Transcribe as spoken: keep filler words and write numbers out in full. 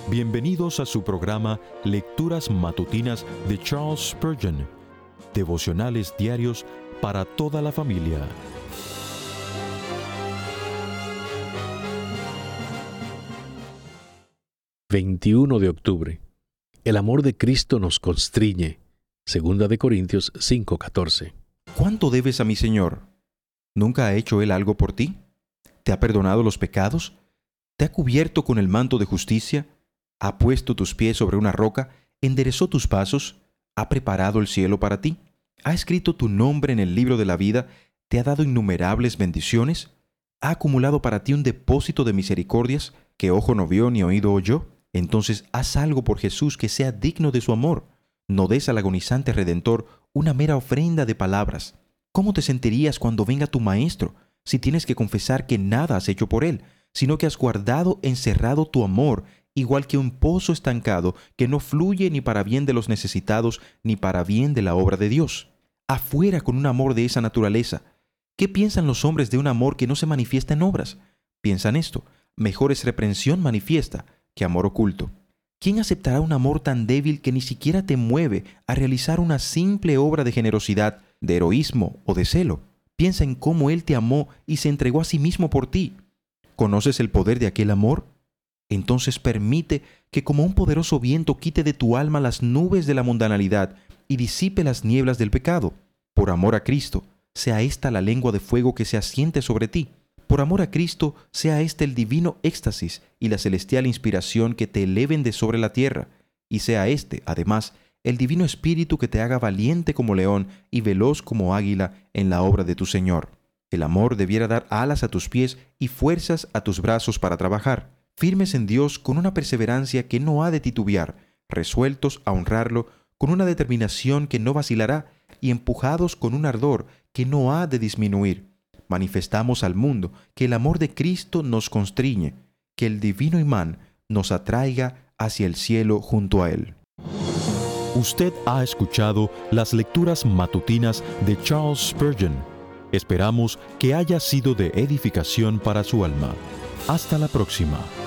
Bienvenidos a su programa Lecturas Matutinas de Charles Spurgeon, devocionales diarios para toda la familia. veintiuno de octubre. El amor de Cristo nos constriñe. Segunda de Corintios cinco catorce. ¿Cuánto debes a mi Señor? ¿Nunca ha hecho Él algo por ti? ¿Te ha perdonado los pecados? ¿Te ha cubierto con el manto de justicia? ¿Ha puesto tus pies sobre una roca? ¿Enderezó tus pasos? ¿Ha preparado el cielo para ti? ¿Ha escrito tu nombre en el libro de la vida? ¿Te ha dado innumerables bendiciones? ¿Ha acumulado para ti un depósito de misericordias que ojo no vio ni oído oyó? Entonces haz algo por Jesús que sea digno de su amor. No des al agonizante Redentor una mera ofrenda de palabras. ¿Cómo te sentirías cuando venga tu Maestro si tienes que confesar que nada has hecho por Él, sino que has guardado encerrado tu amor, igual que un pozo estancado que no fluye ni para bien de los necesitados ni para bien de la obra de Dios? Afuera con un amor de esa naturaleza. ¿Qué piensan los hombres de un amor que no se manifiesta en obras? Piensan esto: mejor es reprensión manifiesta que amor oculto. ¿Quién aceptará un amor tan débil que ni siquiera te mueve a realizar una simple obra de generosidad, de heroísmo o de celo? Piensa en cómo Él te amó y se entregó a sí mismo por ti. ¿Conoces el poder de aquel amor? Entonces permite que como un poderoso viento quite de tu alma las nubes de la mundanalidad y disipe las nieblas del pecado. Por amor a Cristo, sea esta la lengua de fuego que se asiente sobre ti. Por amor a Cristo, sea este el divino éxtasis y la celestial inspiración que te eleven de sobre la tierra, y sea este, además, el divino espíritu que te haga valiente como león y veloz como águila en la obra de tu Señor. El amor debiera dar alas a tus pies y fuerzas a tus brazos para trabajar, firmes en Dios con una perseverancia que no ha de titubear, resueltos a honrarlo con una determinación que no vacilará y empujados con un ardor que no ha de disminuir. Manifestamos al mundo que el amor de Cristo nos constriñe, que el divino imán nos atraiga hacia el cielo junto a Él. Usted ha escuchado las lecturas matutinas de Charles Spurgeon. Esperamos que haya sido de edificación para su alma. Hasta la próxima.